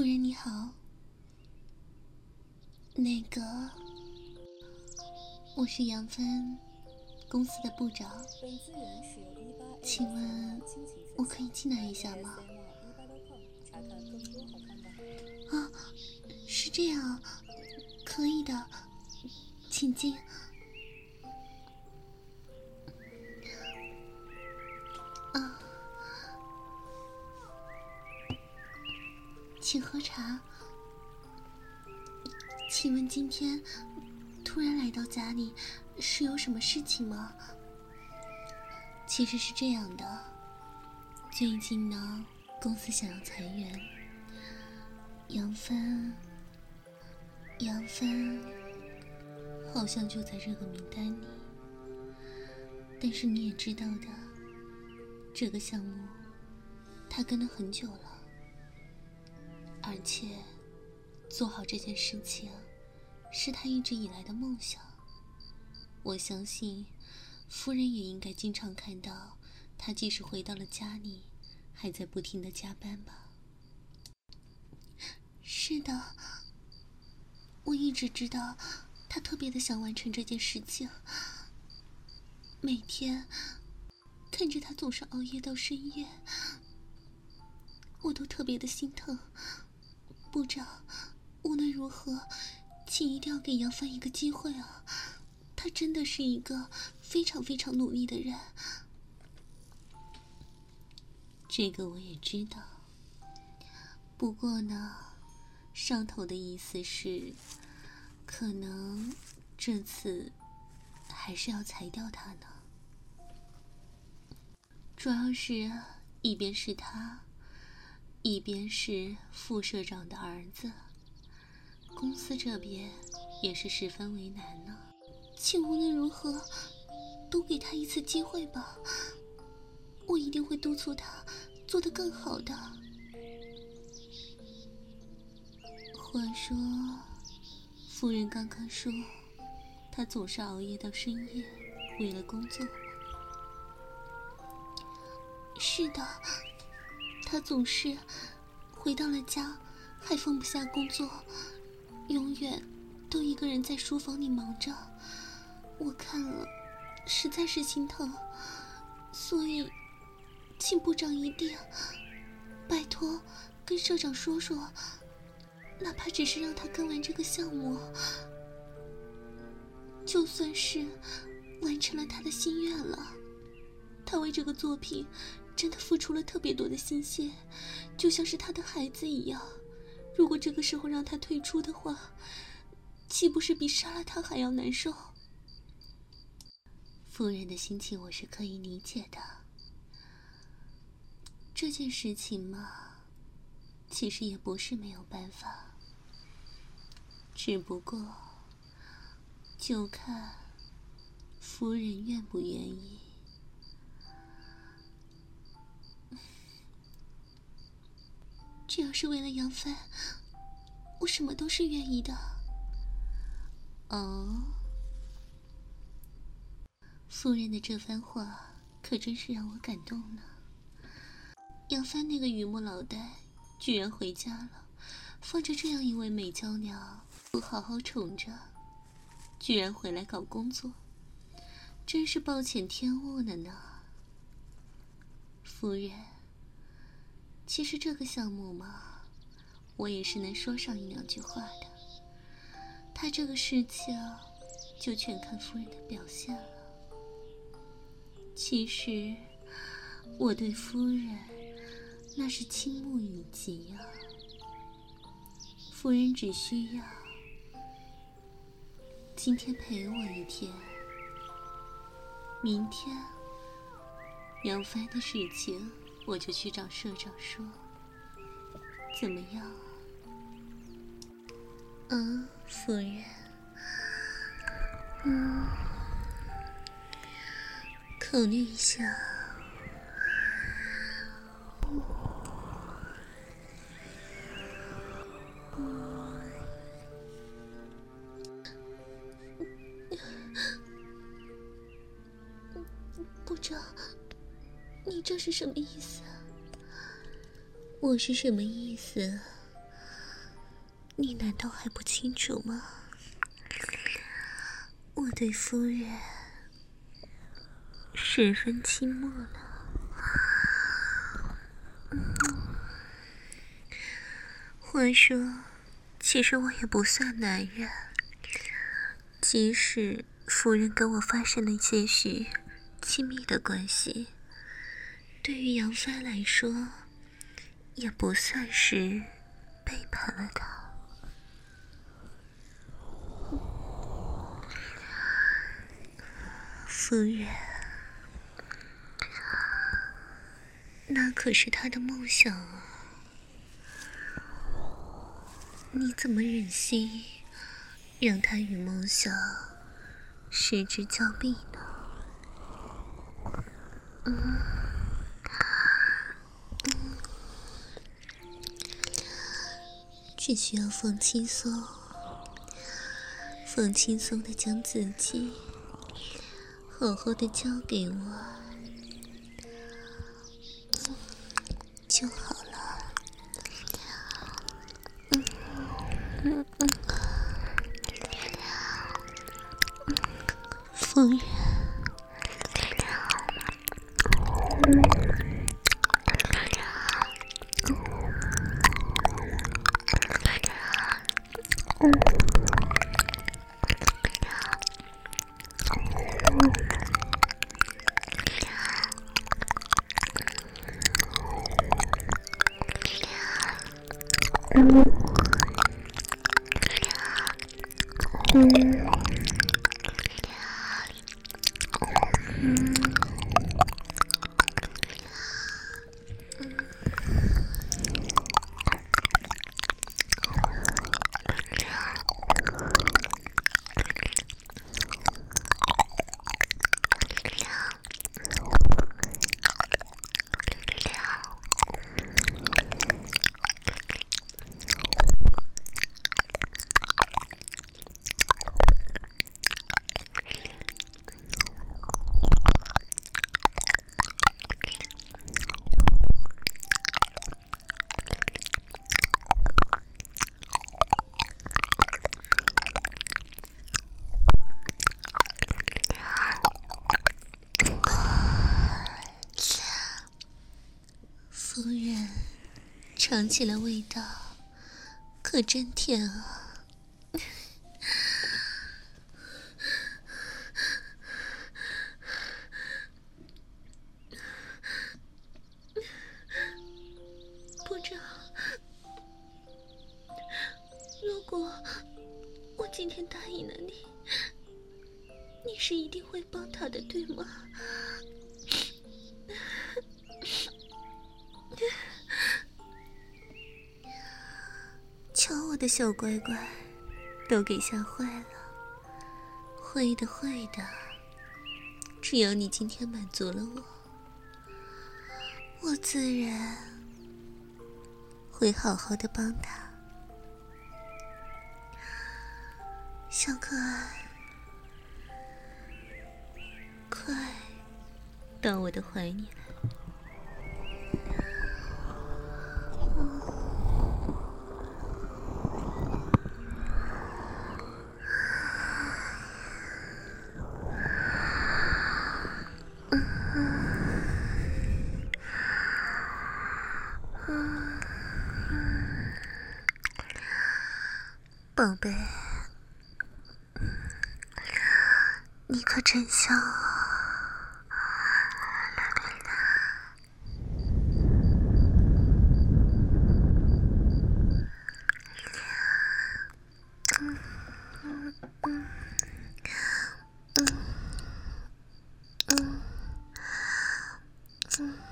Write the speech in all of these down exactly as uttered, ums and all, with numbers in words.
人你好，那个，我是杨帆，公司的部长，请问我可以进来一下吗？啊，是这样，可以的，请进。啊，请喝茶。请问今天突然来到家里，是有什么事情吗？其实是这样的，最近呢，公司想要裁员，杨帆，杨帆好像就在这个名单里。但是你也知道的，这个项目他跟了很久了，而且做好这件事情是他一直以来的梦想。我相信夫人也应该经常看到他即使回到了家里，还在不停地加班吧。是的，我一直知道他特别的想完成这件事情，每天看着他总是熬夜到深夜，我都特别的心疼。部长，无论如何请一定要给杨帆一个机会啊，他真的是一个非常非常努力的人。这个我也知道，不过呢，上头的意思是可能这次还是要裁掉他呢。主要是一边是他，一边是副社长的儿子，公司这边也是十分为难呢。请无论如何都给他一次机会吧，我一定会督促他做得更好的。话说，夫人刚刚说他总是熬夜到深夜，为了工作。是的，他总是回到了家还放不下工作，永远都一个人在书房里忙着，我看了实在是心疼。所以请部长一定拜托跟社长说说，哪怕只是让他跟完这个项目，就算是完成了他的心愿了。他为这个作品真的付出了特别多的心血，就像是他的孩子一样。如果这个时候让他退出的话，岂不是比杀了他还要难受？夫人的心情我是可以理解的。这件事情嘛，其实也不是没有办法，只不过就看夫人愿不愿意。只要是为了杨帆，我什么都是愿意的。哦，夫人的这番话可真是让我感动呢。杨帆那个榆木脑袋居然回家了，放着这样一位美娇娘不好好宠着，居然回来搞工作，真是暴殄天物了呢。夫人，其实这个项目嘛，我也是能说上一两句话的。他这个事情就全看夫人的表现了。其实我对夫人那是倾慕以及啊，夫人只需要今天陪我一天，明天杨帆的事情我就去找社长说，怎么样？嗯，夫人，嗯，考虑一下。部长，你这是什么意思？我是什么意思？ 你难道还不清楚吗？我对夫人十分倾慕了。嗯，话说，其实我也不算男人，即使夫人跟我发生了些许亲密的关系，对于杨帆来说，也不算是背叛了他。夫人，那可是他的梦想啊，你怎么忍心让他与梦想失之交臂呢？嗯嗯，只需要放轻松，放轻松的将自己好好的交给我就好了。嗯嗯嗯，夫人，夫人，尝起来味道可真甜啊！部长，如果我今天答应了你，你是一定会帮他的，对吗？瞧我的小乖乖，都给吓坏了。会的会的，只要你今天满足了我，我自然会好好的帮他。小可爱，快到我的怀里来。宝贝，你可真香啊！嗯嗯嗯嗯嗯嗯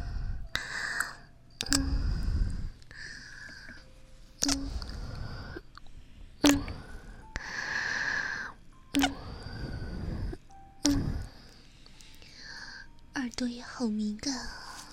耳朵也好敏感啊！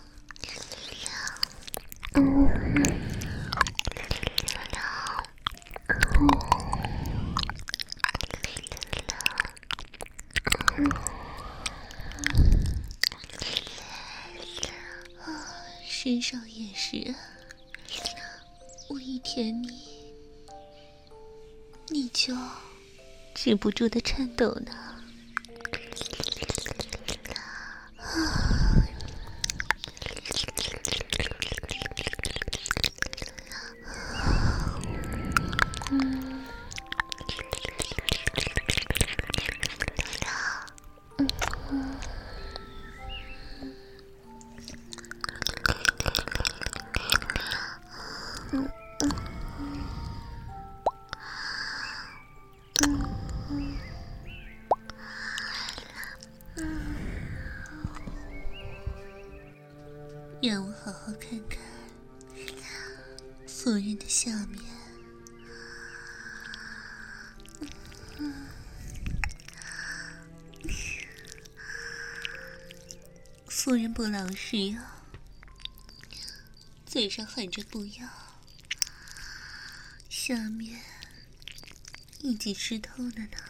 身上也是，我一舔你， 就止不住的颤抖呢。让我好好看看夫人的下面。夫人不老实呀，嘴上喊着不要，下面已经湿透了呢。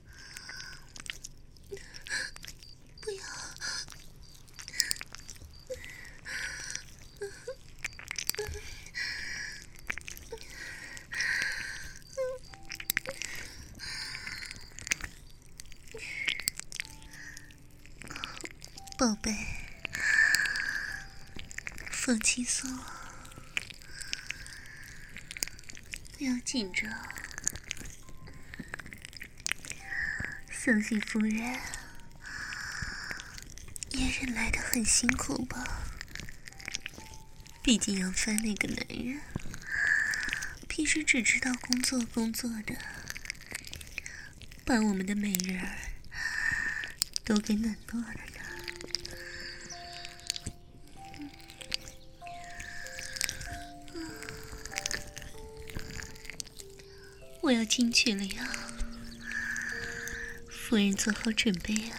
不要！宝贝，放轻松，不要紧张，相信夫人也忍来得很辛苦吧。毕竟杨帆那个男人，平时只知道工作工作的，把我们的美人儿都给冷落了呢。我要进去了呀，夫人做好准备啊。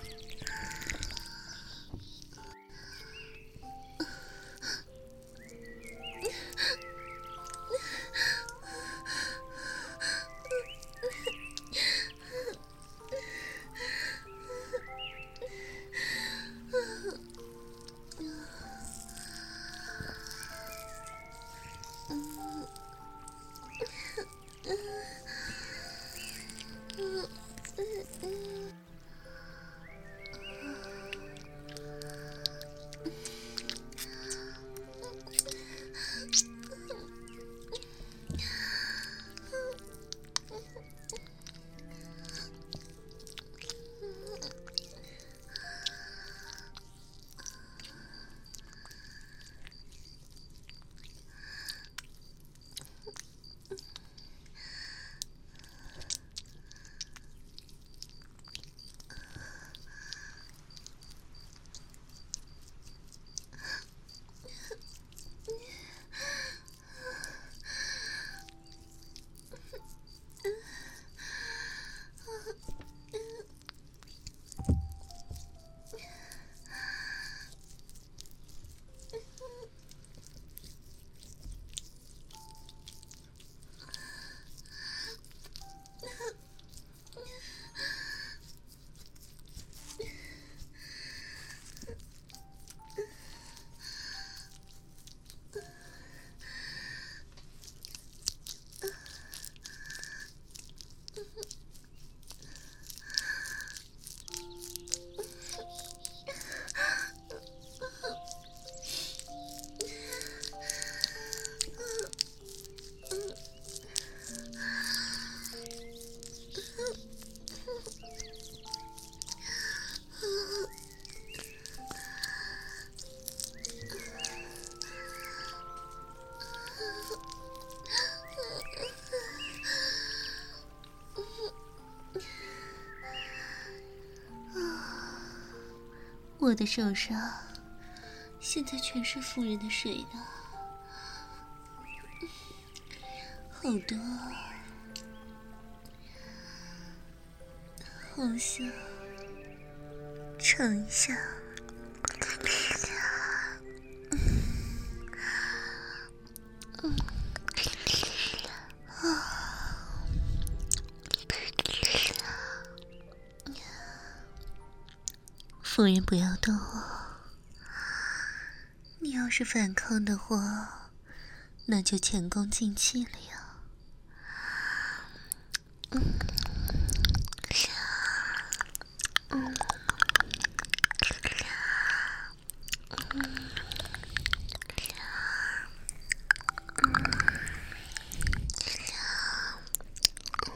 我的手上现在全是夫人的水了，好多，好想尝一下。夫人不要动我，你要是反抗的话，那就前功尽弃了呀。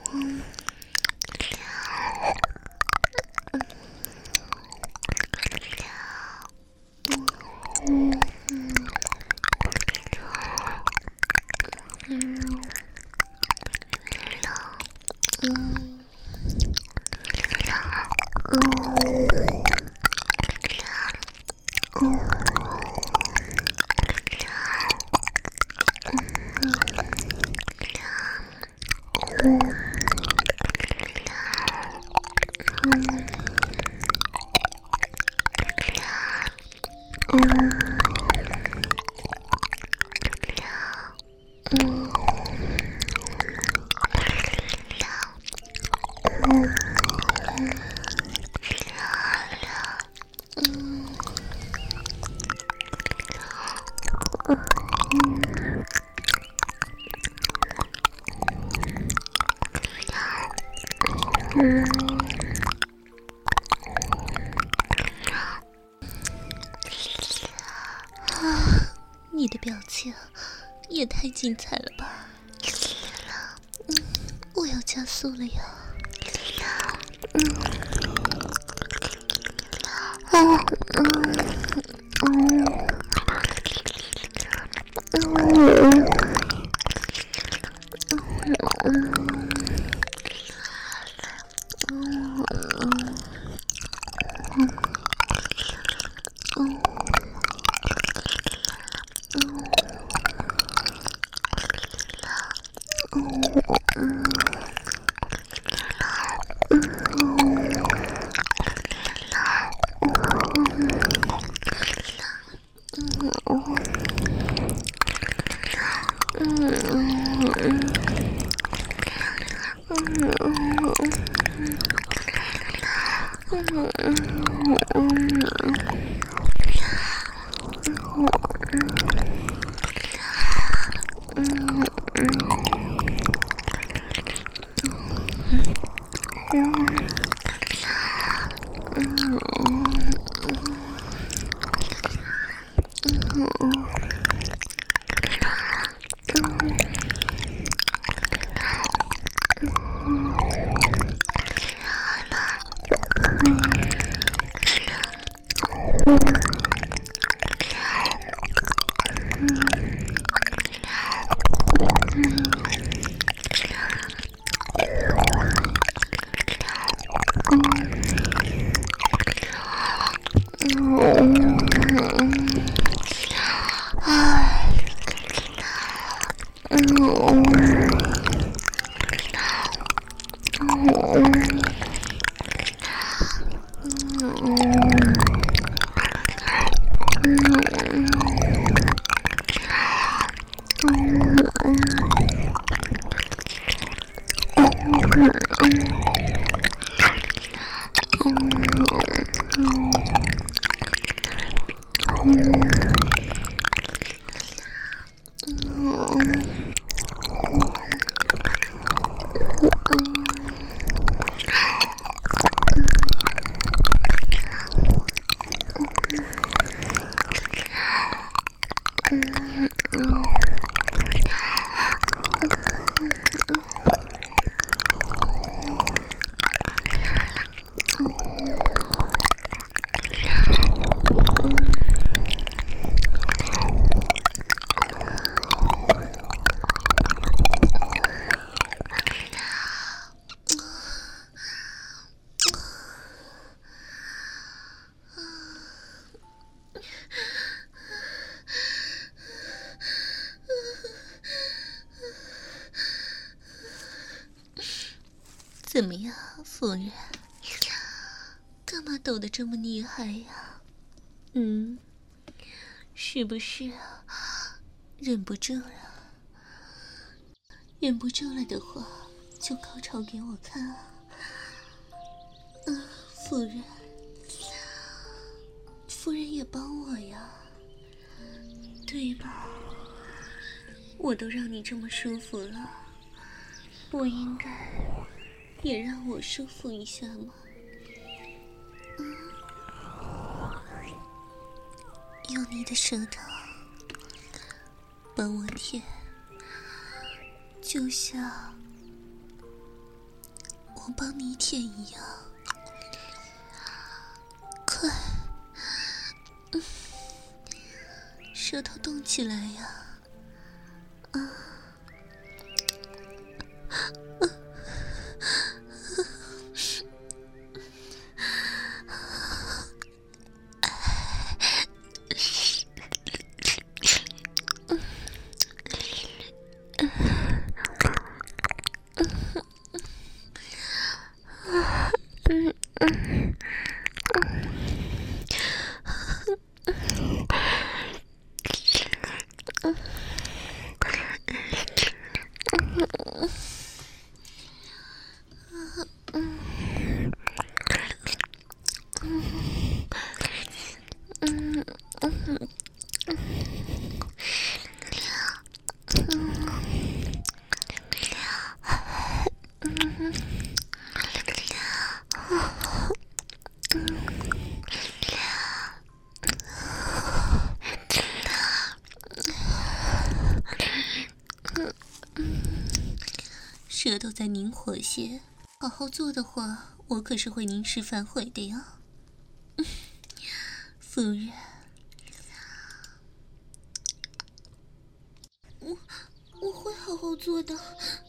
你的表情也太精彩了吧！嗯，我要加速了呀！嗯，啊，嗯，嗯，嗯，怎么样，夫人？干嘛抖得这么厉害呀？嗯，是不是忍不住了？忍不住了的话，就高潮给我看啊！啊，夫人，夫人也帮我呀，对吧？我都让你这么舒服了，我应该也让我舒服一下吗？嗯，用你的舌头帮我舔，就像我帮你舔一样，快，嗯，舌头动起来呀！啊，啊，舌头再灵活些，好好做的话，我可是会凝视反悔的呀。夫人，我我会好好做的。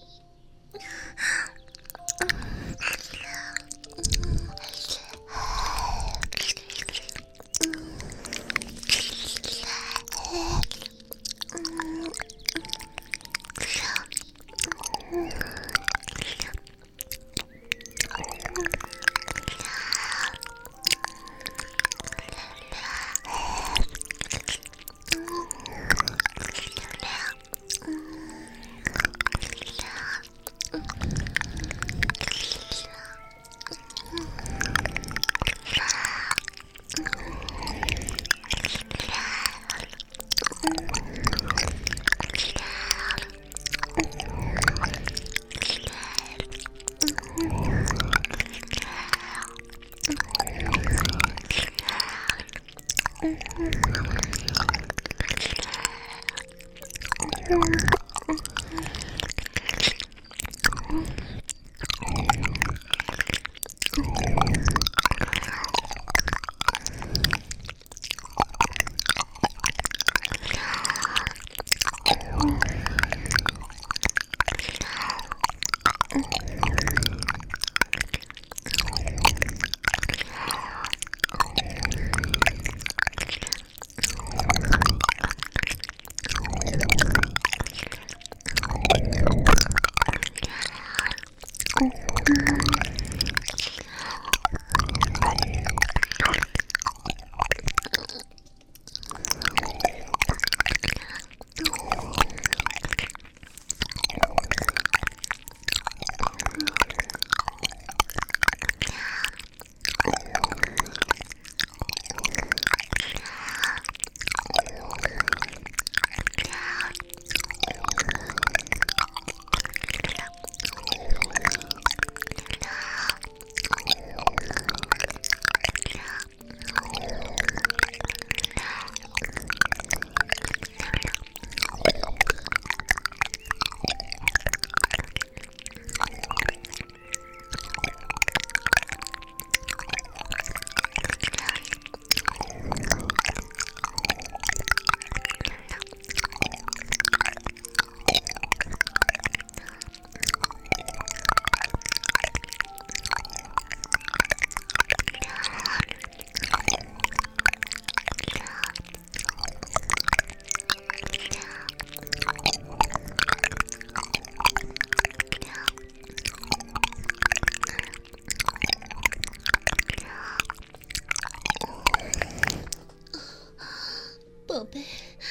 宝贝，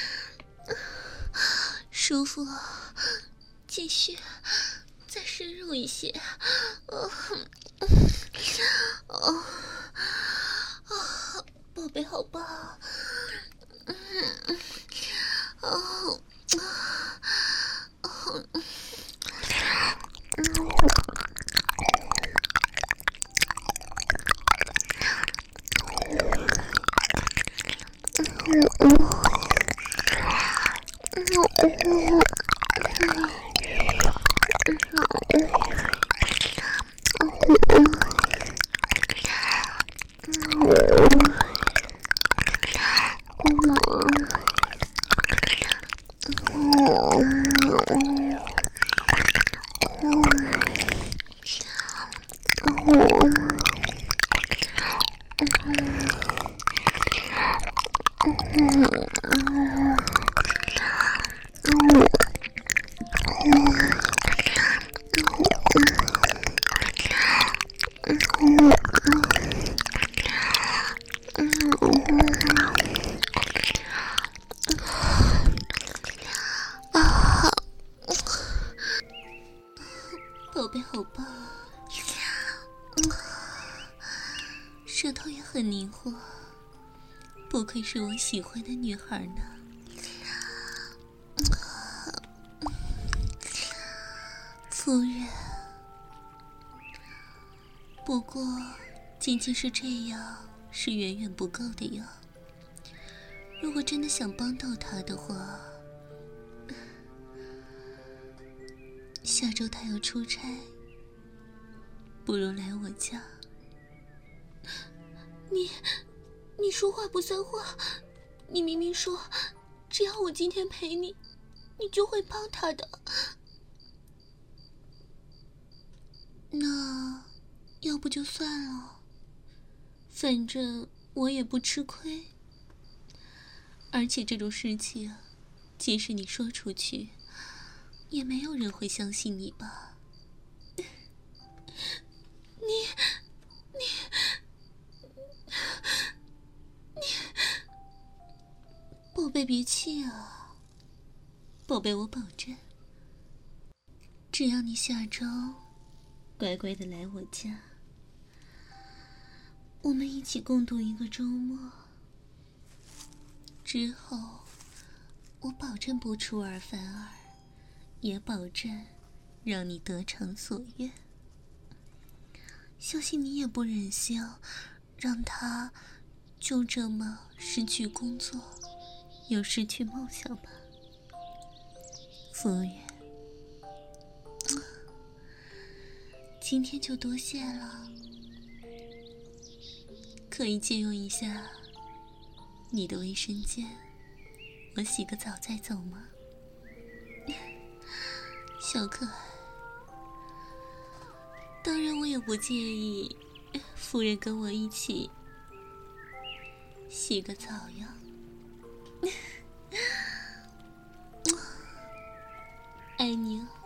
舒服，继续，再深入一些。哦，哦，哦，宝贝，好棒！嗯，哦，哦， 宝贝好棒，舌头也很灵活，不愧是我喜欢的女孩呢。夫人，不过仅仅是这样是远远不够的哟。如果真的想帮到他的话，下周他要出差，不如来我家。你，你说话不算话，你明明说，只要我今天陪你，你就会帮他的。那，要不就算了，反正我也不吃亏。而且这种事情，即使你说出去，也没有人会相信你吧？你，你，你，宝贝别气啊！宝贝，我保证，只要你下周乖乖的来我家，我们一起共度一个周末，之后我保证不出尔反尔，也保证让你得偿所愿。相信你也不忍心让他就这么失去工作，又失去梦想吧，夫人。今天就多谢了，可以借用一下你的卫生间，我洗个澡再走吗？小可爱，当然我也不介意夫人跟我一起洗个澡呀。爱你哦。